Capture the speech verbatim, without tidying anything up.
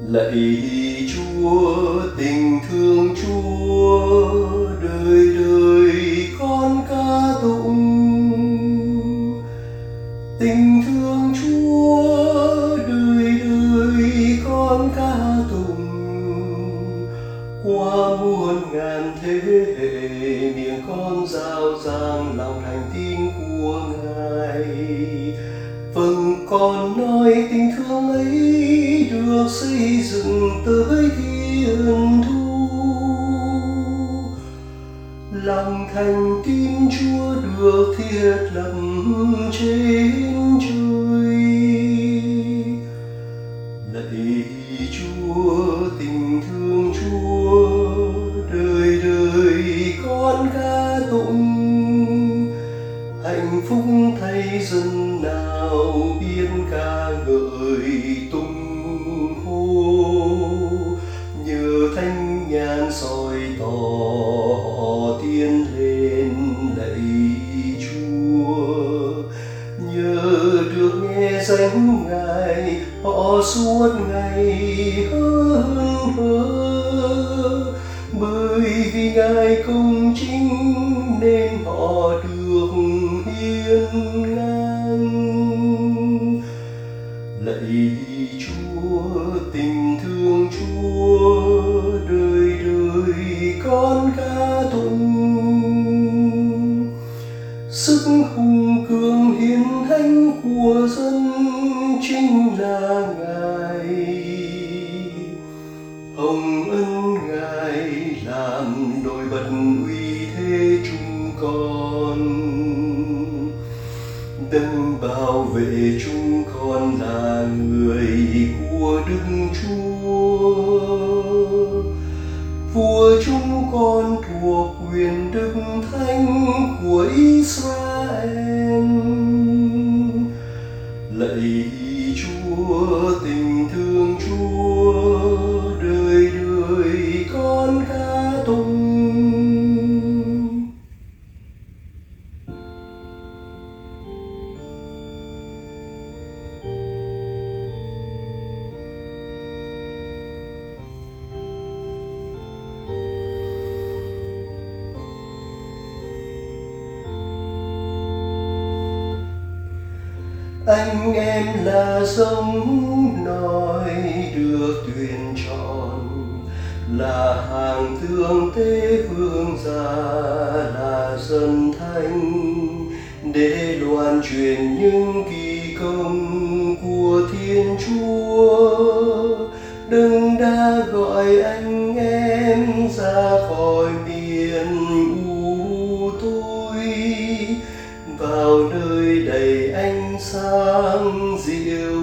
Lạy Chúa, tình thương Chúa, đời đời con ca tụng. Tình thương Chúa, đời đời con ca tụng. Qua muôn ngàn thế hệ, miệng con rao giang lòng thành tín của Ngài. Vâng, con nói tình thương ấy được xây dựng tới thiên thu. Lòng thành tín Chúa được thiết lập trên trời. Lạy Chúa, tình thương Chúa, đời đời con ca tụng. Hạnh phúc thay dân nào biết ca ngợi tung hô. Nhờ thanh nhàn soi tỏ họ tiến lên lạy Chúa. Nhờ được nghe danh Ngài họ suốt ngày hớn hở. Bởi vì Ngài công chính nên họ được hiên ngang. Lạy Chúa, tình thương Chúa, đời đời con ca tụng. Sức hùng cường hiền thánh của dân chính là Ngài. Hồng ân Ngài làm nổi bật uy thế chúng con. Đấng bảo vệ chúng con là người của Đức Chúa. Vua chúng con thuộc quyền Đức Thánh của Israel. Lạy Chúa, tình thương Chúa, đời đời con ca tụng. Anh em là giống nòi được tuyển chọn, là hàng thương tế vương gia, là dân thánh, để loan truyền những kỳ công của Thiên Chúa. Đấng đã gọi anh em ra khỏi miền u tối, vào nơi đầy ánh sáng dịu